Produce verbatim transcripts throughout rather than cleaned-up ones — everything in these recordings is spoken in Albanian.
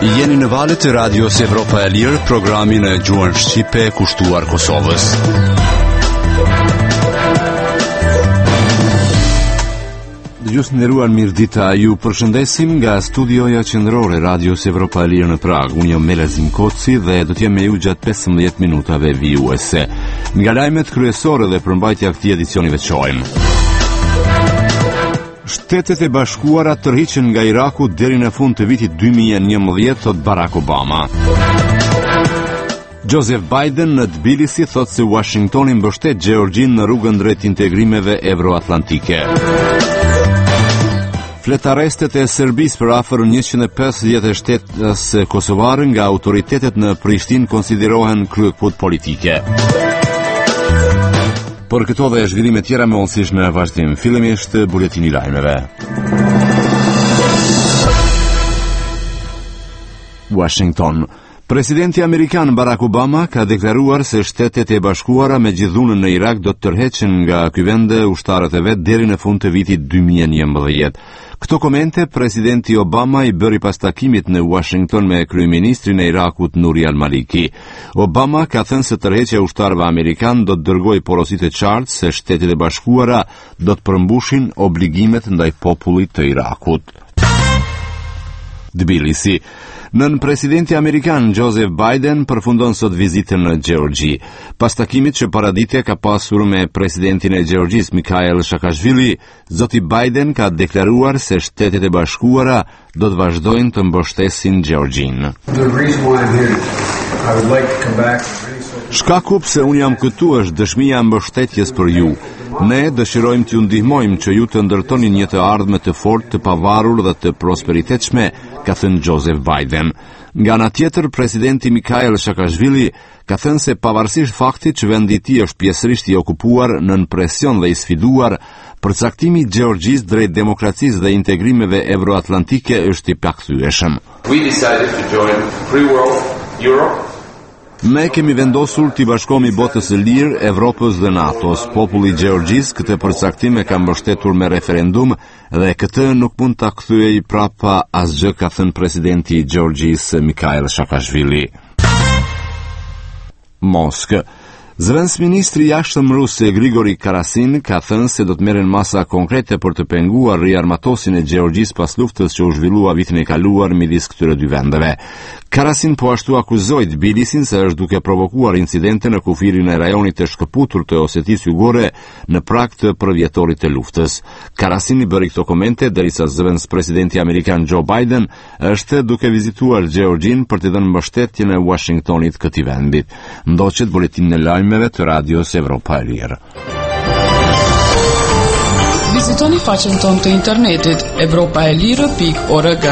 Jeni në valët e radios Evropa e Lirë, programin e gjuhën shqipe kushtuar Kosovës. Dëgjues të nderuar, mirëdita, ju përshëndesim nga studioja qendrore radios Evropa e Lirë në Prag. Unë jam Melazim Koci dhe do të jem me ju gjatë pesëmbëdhjetë minutave vijuese. Nga lajmet kryesore dhe përmbajtja e këtij edicioni veçojmë. Shtetet e Bashkuara tërhiqen nga Iraku deri në fund të vitit dy mijë e njëmbëdhjetë, thot Barack Obama. Joseph Biden në Tbilisi thot se Washingtoni mbështet Gjeorgjin në rrugën drejt integrimeve euroatlantike. Fletarrestet e Serbisë për afër njëqind e pesëdhjetë shtetës kosovar nga autoritetet në Prishtinë konsiderohen kryekut politike. Por këto dhe zhvillime tjera me onsisht në vazhdim. Fillimisht buletini lajmeve. Washington. Presidenti Amerikan Barack Obama ka deklaruar se Shtetet e Bashkuara me gjithunën në Irak do të tërheqen nga ky vend ushtarët e vet deri në fund të vitit dy mijë e njëmbëdhjetë. Këto komente presidenti Obama i bëri pas takimit në Washington me kryeministrin e Irakut Nuri al-Maliki. Obama ka thënë se tërheqja e ushtarëve amerikan do të dërgojë porositë të qartë se Shtetet e Bashkuara do të përmbushin obligimet ndaj popullit të Irakut. Tbilisi. Nën presidenti amerikan Joseph Biden përfundon sot vizitën në Gjeorgji. Pas takimit që paraditje ka pasur me presidentin e Gjeorgjisë Mikhail Saakashvili, zoti Biden ka deklaruar se Shtetet e Bashkuara do të vazhdojnë të mbështesin Gjeorgjin. Shkaku pse unë jam këtu është dëshmia e mbështetjes për ju. Ne dëshirojmë t'ju ndihmojmë që ju të ndërtoni një të ardhme të fortë, të pavarur dhe të prosperitetshme, ka thënë Joseph Biden. Nga ana tjetër, presidenti Mikhail Saakashvili ka thënë se pavarësisht faktit që vendi i tij është pjesërisht i okupuar, nën presion dhe i sfiduar, përcaktimi i Gjeorgjisë drejt demokracisë dhe integrimeve euroatlantike është i pakthyeshëm. We decided to join Free World Europe. Ne kemi vendosur t'i bashkohemi botës së lirë, Evropës dhe NATO-s. Populli i Gjeorgjisë këtë përcaktim e ka mbështetur me referendum dhe këtë nuk mund ta kthejë prapa asgjë, ka thënë presidenti i Gjeorgjisë Mikhail Saakashvili. Moskë. Zëvendës ministri i jashtëm rus Grigori Karasin ka thënë se do të merren masa konkrete për të penguar riarmatosin e Gjeorgjisë pas luftës që u zhvillua vitin e kaluar midis këtyre dy vendeve. Karasin po ashtu akuzoi Tbilisin se është duke provokuar incidente në kufirin e rajonit të shkëputur të Osetisë Jugore në prag të përvjetorit të luftës. Karasin i bëri këto komente derisa zëvendës presidenti amerikan Joe Biden është duke vizituar Gjeorgjin për të dhënë mbështetje në Washingtonit këtij vendit. Ndoqet buletini në lajmeve të radios Evropa e Lirë. Vizitoni faqen tonë të internetit evropa e lirë pikë org.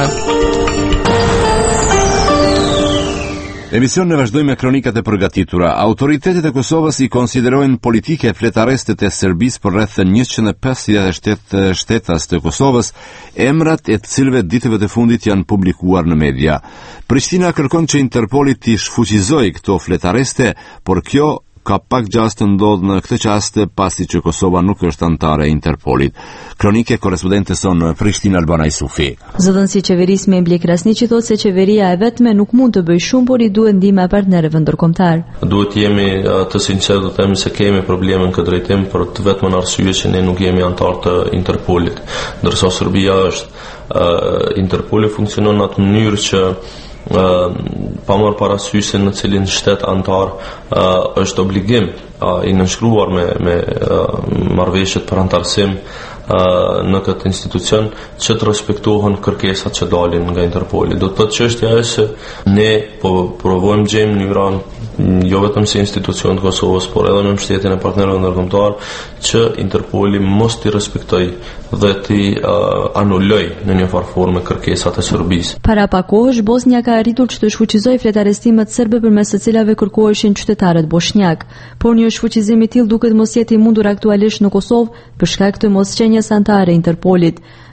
Emision në vazhdoj me kronikat e përgatitura. Autoritetet e Kosovës i konsiderojnë politike fletarrestet e Serbisë për rreth njëqind e pesëdhjetë shtetas të Kosovës, emrat e të cilëve ditëve të fundit janë publikuar në media. Prishtina kërkon që Interpoli t'i shfuqizojë këto fletarreste, por kjo ka pak gjast të ndodhë në këtë qast pasi që Kosova nuk është antare e Interpolit. Kronike korespondente son në Prishtinë Albana Isufi. Zëdhënësi i qeverisë me Blik Krasniqi thotë se qeveria e vetme nuk mund të bëjë shumë, por i duhet ndihma e partnerëve ndërkombëtar. Duhet jemi të sinqertë, të themi se kemi probleme në këtë drejtim për të vetmën arsye që ne nuk jemi antar të Interpolit. Ndërsa Serbia është, uh, Interpoli funksionon në atë mënyrë që Uh, pa marrë parasysh se në cilin shtet antar uh, është obligim uh, i nënshkruar me, me uh, marrëveshjet për antarësim uh, në këtë institucion që të respektohen kërkesat që dalin nga Interpoli. Do të thotë çështja është se ne po provojmë gjejmë mënyra jo vetëm si institucion të Kosovës, por edhe me mbështetjen e partnerëve ndërkombëtar që Interpoli mos t'i respektojë dhe t'i uh, anulloj në një farë forme kërkesat e Serbisë. Para pak kohësh Bosnia ka arritur që të shfuqizojë fletarestimet serbe përmes të cilave kërkoheshin qytetarët bosnjak, por një shfuqizim i tillë duket mos jetë i mundur aktualisht në Kosovë për shkak të mosqenjes antare Interpolit.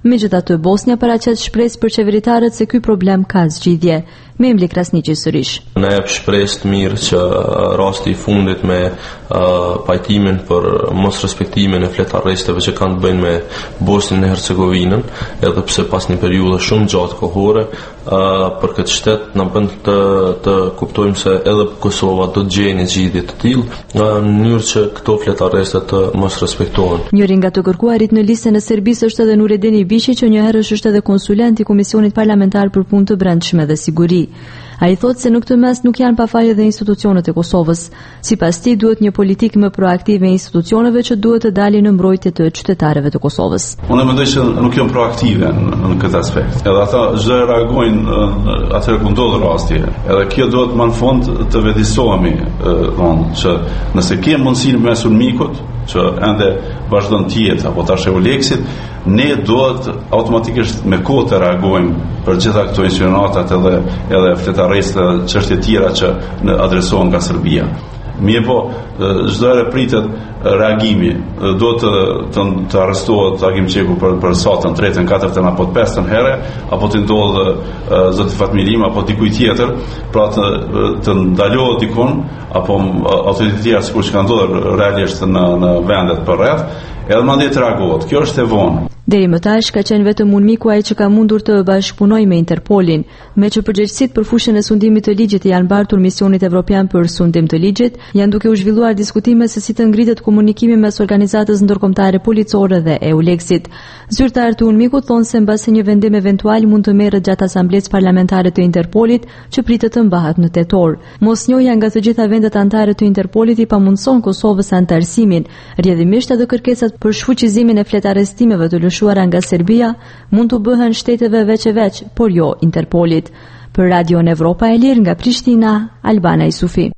Megjithatë, Bosnia paraqet shpresë për qeveritarët se ky problem ka zgjidhje. Memli Krasniqi sërish. Ne jep shpresë të mirë që rasti i fundit me uh, pajtimin për mos respektimin e fletarresteve që kanë të bëjnë me Bosnjën e Hercegovinën, edhe pse pas një periudhe shumë gjatë kohore, uh, për këtë shtet na bën të, të kuptojmë se edhe Kosova do të gjejë një zgjidhje të tillë uh, në mënyrë që këto fletarreste të mos respektohen. Njëri nga të kërkuarit në listën e Serbisë është edhe Nureddin Ibishi, që një herësh është edhe konsulent i Komisionit Parlamentar për Punë të Brendshme dhe Siguri. Ai thotë se në këtë mes nuk janë pa faj edhe institucionet e Kosovës. Sipas tij duhet një politikë më proaktive e institucioneve që duhet të dalin në mbrojtje të qytetarëve të Kosovës. Unë mendoj se nuk janë proaktive në, në këtë aspekt. Edhe ata çdo reagojnë atëherë kur ndodh rasti. Edhe kjo duhet më në fund të vëdësohemi, thonë që nëse ke mundësinë me sulmikut që ende vazhdon të jetë apo tash e Uleksit, ne duhet automatikisht me kohë të reagojmë për gjitha këto insinuatat edhe edhe fletarreste, çështje tjera që në adresohen nga Serbia. Mirë po, çdo herë pritet reagimi, do të të, të arrestohet Agim Qeku për për satën, tretën, katërtën apo të pestën herë, apo të ndodhë zoti Fatmilim apo dikuj tjetër, pra të, të ndalohet dikun apo autoritetet tjera sikur që kanë ndodhur realisht në në vendet përreth, edhe mandej të reagohet. Kjo është e vonë. Deri më tash ka qenë vetëm Unmiku ai që ka mundur të bashkëpunojë me Interpolin, me që përgjegjësitë për fushën e sundimit të ligjit janë mbartur misionit evropian për sundim të ligjit, janë duke u zhvilluar diskutime se si të ngritet komunikimi mes organizatës ndërkombëtare policore dhe EULEX-it. Zyrtarët e Unmikut thonë se mbasi një vendim eventual mund të merret gjatë asamblesë parlamentare të Interpolit, që pritet të mbahet në tetor. Mosnjohja nga të gjitha vendet anëtare të Interpolit i pamundson Kosovës anëtarësimin, rrjedhimisht edhe kërkesat për shfuqizimin e fletarrestimeve të lëshuara nga Serbia mund të bëhen shteteve veç e veç, por jo Interpolit. Për Radion Evropa e Lirë nga Prishtina, Albana Isufi.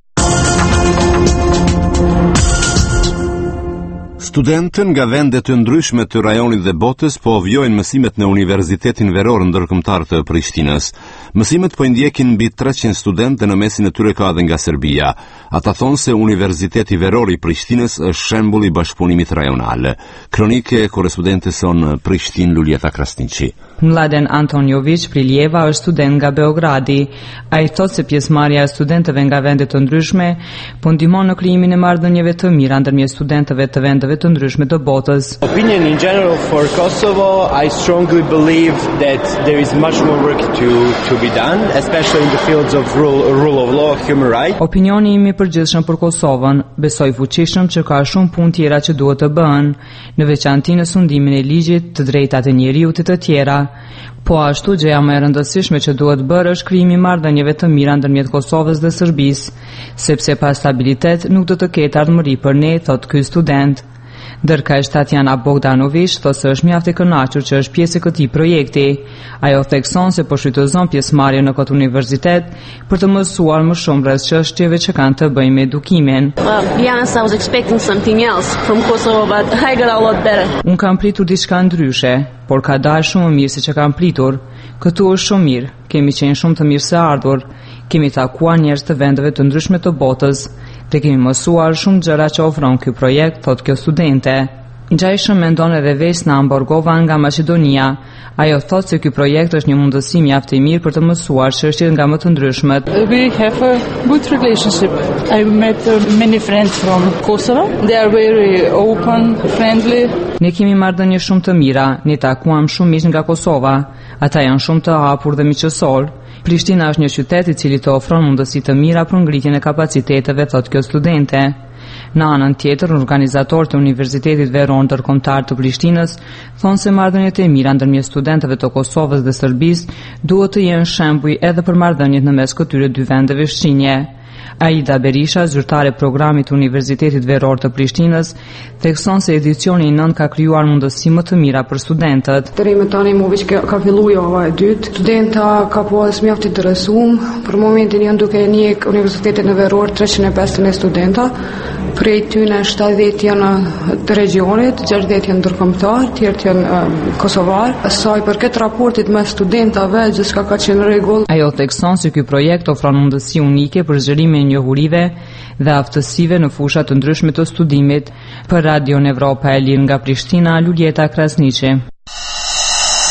Studentën nga vende të ndryshme të rajonit dhe botës po vjojnë mësimet në Universitetin Veror Ndërkombëtar të Prishtinës. Mësimet po i ndjekin mbi treqind studentë dhe në mesin e tyre ka edhe nga Serbia. Ata thonë se Universiteti Veror i Prishtinës është shembull i bashkëpunimit rajonal. Kronike e korrespondentes son Prishtin Luljeta Krasniqi. Mladen Antonjović Priljeva është student nga Beogradi. Ai thotë se pjesëmarrja e studentëve nga vende të ndryshme po ndihmon në krijimin e marrëdhënieve të mira ndërmjet studentëve të vendeve të ndryshme të botës. Opinion in general for Kosovo, I strongly believe that there is much more work to to be done, especially in the fields of rule, rule of law, human rights. Opinioni im i përgjithshëm për Kosovën, besoj fuqishëm që ka shumë punë tjera që duhet të bëhen, në veçanti në sundimin e ligjit, të drejtat e njeriut e të tjera. Po ashtu gjëja më e rëndësishme që duhet bërë është krijimi i marrëdhënieve të mira ndërmjet Kosovës dhe Serbisë, sepse pa stabilitet nuk do të ketë ardhmëri për ne, thot ky student. Ndërkaq Tatjana Bogdanović thotë se është mjaft e kënaqur që është pjesë e këtij projekti. Ajo thekson se po shfrytëzon pjesëmarrjen në këtë universitet për të mësuar më shumë rreth çështjeve që kanë të bëjnë me edukimin. Well, to be honest, I was expecting something else from Kosovo, but I got a lot better. Un kam pritur diçka ndryshe, por ka dalë shumë më mirë se që kam pritur. Këtu është shumë mirë, kemi qenë shumë të mirë se ardhur, kemi takuar njerëz të vendeve të ndryshme të botës, dhe kemi mësuar shumë gjëra që ofron ky projekt, thot kjo studente. Ngjajshëm mendon edhe Vesna Amborgova nga Maqedonia. Ajo thot se ky projekt është një mundësi mjaft e mirë për të mësuar çështje nga më të ndryshmet. We have a good relationship. I met many friends from Kosovo. They are very open, friendly. Ne kemi marrëdhënie shumë të mira, ne takuam shumë miq nga Kosova. Ata janë shumë të hapur dhe miqësor. Prishtina është një qytet i cili të ofron mundësi të mira për ngritjen e kapaciteteve, thot kjo studente. Në anën tjetër, organizatorët e Universitetit Veror Ndërkombëtar të Prishtinës thonë se marrëdhëniet e mira ndërmjet studentëve të Kosovës dhe Serbisë duhet të jenë shembull edhe për marrëdhëniet në mes këtyre dy vendeve fshinje. Aida Berisha, zyrtare e programit të Universitetit Veror të Prishtinës, thekson se edicioni i nëntë ka krijuar mundësi më të mira për studentët. Deri më tani më vjen ka filluar java e dytë. Studenta ka pas mjaft interesuar. Për momentin janë duke njeh Universitetin e Veror treqind e pesëdhjetë studenta. Prej tyre shtatëdhjetë janë të regionit, gjashtëdhjetë janë ndërkombëtar, të tjerë janë um, kosovar. Sa i përket raportit me studentave, gjithçka ka qenë rregull. Ajo thekson se ky projekt ofron mundësi unike për zgjerimin e njohurive dhe aftësive në fusha të ndryshme të studimit. Për Radion Evropa e Lirë nga Prishtina, Luljeta Krasniqi.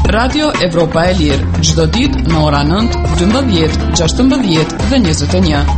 Radio Evropa e Lirë, çdo ditë në ora nëntë, dymbëdhjetë, gjashtëmbëdhjetë dhe njëzet e një.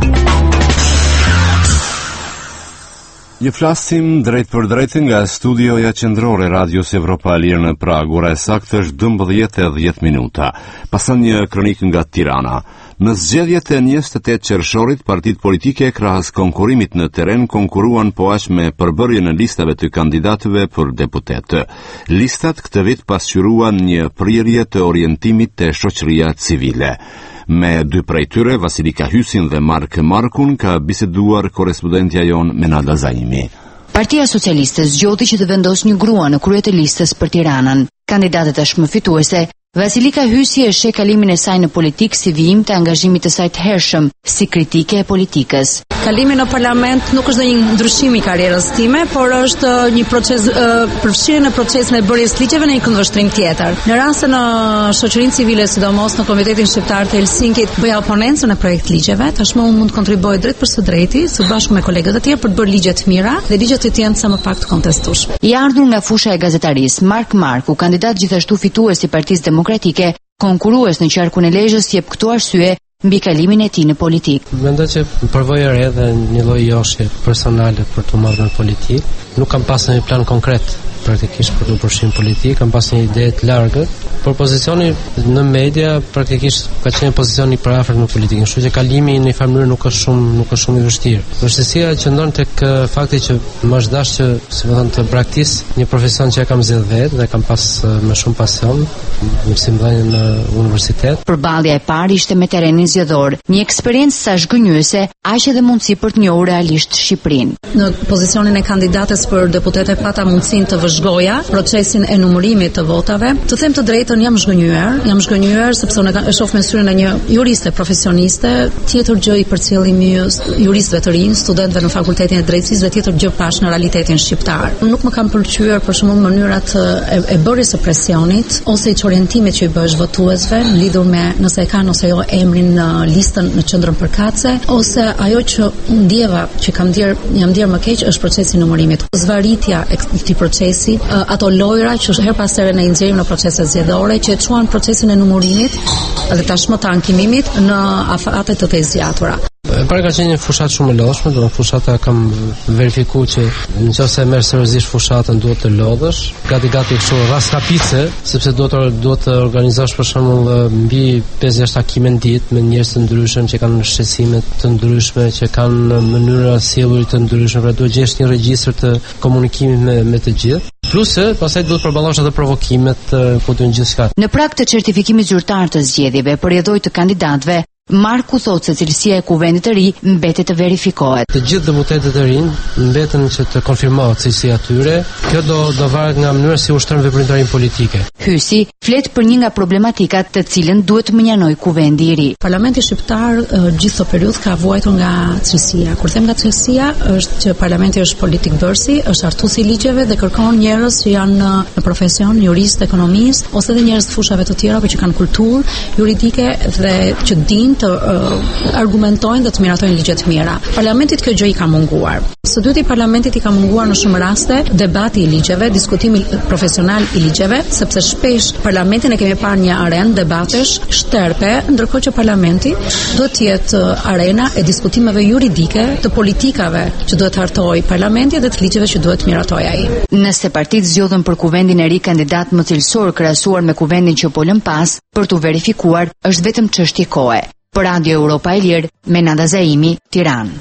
Ju flasim drejt për drejt nga studioja qendrore Radios Evropa e Lirë në Prag. Ora e saktë është dymbëdhjetë e dhjetë minuta. Pasan një kronik nga Tirana. Në zgjedhjet e njëzet e tetë qershorit, partitë politike krahas konkurimit në terren konkuruan po aq me përbërjen e listave të kandidatëve për deputet. Listat këtë vit pasqyruan një prirje të orientimit të shoqëria civile. Me dy prej tyre, Vasilika Hysin dhe Mark Markun, ka biseduar korespondentja jon Menada Zaimi. Partia Socialiste zgjodhi që të vendos një grua në krye të listës për Tiranën. Kandidatet tashmë fituese, Vasilika Hysi e sheh kalimin e saj në politikë si vijim të angazhimit të saj të hershëm si kritike e politikës. Kalimi në parlament nuk është një ndryshim i karrierës time, por është një proces përfshirje në procesin e bërjes ligjeve në një këndvështrim tjetër. Në rast se në shoqërinë civile, sidomos në Komitetin Shqiptar të Helsinkit, bëja oponencën e projekt ligjeve, tashmë unë mund të kontribuoj drejt për së drejti, së bashku me kolegët e tjerë për të bërë ligje të mira dhe ligje të jenë sa më pak të kontestueshme. I ardhur nga fusha e gazetarisë, Mark Marku, kandidat gjithashtu fitues i Partisë Demokratike, konkurues në qarkun e Lezhës, jep këto arsye mbi kalimin e tij në politikë. Mendoj që përvoj e re dhe një lloj joshje personale për të marrë në politikë. Nuk kam pasur një plan konkret praktikisht për të përfshirë politik, kam pasur një ide të largët, por pozicioni në media praktikisht ka qenë pozicioni i përafërt në politikën, kështu që kalimi në një farë mënyrë nuk është shumë nuk është shumë i vështirë. Vështirësia qëndron tek fakti që më është dashur që, si më thënë, të braktis një profesion që e kam zgjedhur vetë dhe kam pas më shumë pasion, mësimdhënie në universitet. Përballja e parë ishte me terrenin zgjedhor, një eksperiencë sa zhgënjyese, aq edhe mundësi për të njohur realisht Shqipërinë. Në pozicionin e kandidates për deputete pata mundësinë të vëzhgoja procesin e numërimit të votave. Të them të drejtën, jam zhgënjyer, jam zhgënyer sepse unë e shoh me syrin e një juriste profesioniste, tjetër gjë i përcjellim juristëve të rinj, studentëve në fakultetin e drejtësisë dhe tjetër gjë pash në realitetin shqiptar. Nuk më kanë pëlqyer për shembull mënyrat e, e bërjes së presionit ose i orientimit që i bësh votuesve lidhur me nëse e kanë ose jo emrin në listën në qendrën përkatëse, ose ajo që ndjeva që kam ndier jam ndier më keq është procesi i numërimit. Zvarritja e këtij procesi, ato lojra që her pas here ne i nxjerrim në procese zgjedhore që e çuan procesin e numërimit dhe tashmë të ankimimit në afate të të zgjatura. Para ka qenë një fushat shumë e lodhshme, do të fushata kam verifikuar që nëse merr seriozisht fushatën duhet të lodhësh, gati gati kështu raskapice, sepse duhet duhet të organizosh për shembull mbi pesë gjashtë takime në ditë me njerëz të ndryshëm që kanë shqetësime të ndryshme, që kanë mënyra sjelljeje të ndryshme, pra duhet gjesh një regjistër të komunikimit me me të gjithë. Plus se pastaj duhet përballosh ato provokimet ku do gjithçka. Në prag të certifikimit zyrtar të zgjedhjeve për rrjedhoj të kandidatëve, Marku thotë se cilësia e kuvendit të ri mbetet të verifikohet. Të gjithë deputetët e rinj mbeten që të konfirmohet cilësia e tyre. Kjo do do varet nga mënyra si ushtron veprimtarinë politike. Hysi flet për një nga problematikat të cilën duhet të mënjanoj kuvendi i ri. Parlamenti shqiptar gjithë këtë periudhë ka vuajtur nga cilësia. Kur them nga cilësia, është që parlamenti është politik bërsi, është hartuesi i ligjeve dhe kërkon njerëz që janë në profesion, juristë, ekonomistë ose edhe njerëz të fushave të tjera që kanë kulturë juridike dhe që dinë të uh, argumentojnë dhe të miratojnë ligje të mira. Parlamentit kjo gjë i ka munguar. Së dyti, parlamentit i ka munguar në shumë raste debati i ligjeve, diskutimi profesional i ligjeve, sepse shpesh parlamentin e kemi parë një arenë debatesh shterpe, ndërkohë që parlamenti duhet të jetë arena e diskutimeve juridike, të politikave që duhet hartoj parlamenti dhe të ligjeve që duhet miratoj ai. Nëse partitë zgjodhen për kuvendin e ri kandidat më cilësor krahasuar me kuvendin që po lën pas, për tu verifikuar është vetëm çështje kohe. Për Radio Europa e Lirë, Menada Zaimi, Tiranë.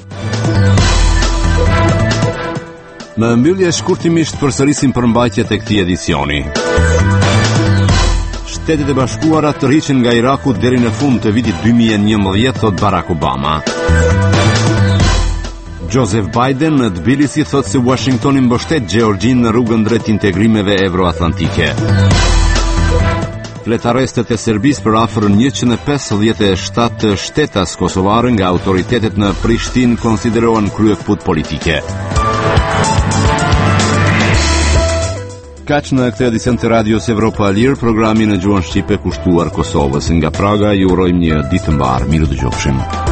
Në mbyllje shkurtimisht përsërisim përmbajtjet e këtij edicioni. Shtetet e Bashkuara tërhiqen nga Iraku deri në fund të vitit dy mijë e njëmbëdhjetë, thot Barack Obama. Joseph Biden në Tbilisi thot se Washingtoni mbështet Gjeorgjinë në rrugën drejt integrimeve euroatlantike. Flet arrestet e Serbisë për afër njëqind e pesëdhjetë e shtatë shtetas kosovare nga autoritetet në Prishtinë konsiderohen kryefut politike. Kaq në këtë edicion të Radios Evropa e Lirë, programi në gjuhën shqipe kushtuar Kosovës. Nga Praga ju urojmë një ditë të mbar. Miru dëgjofshim.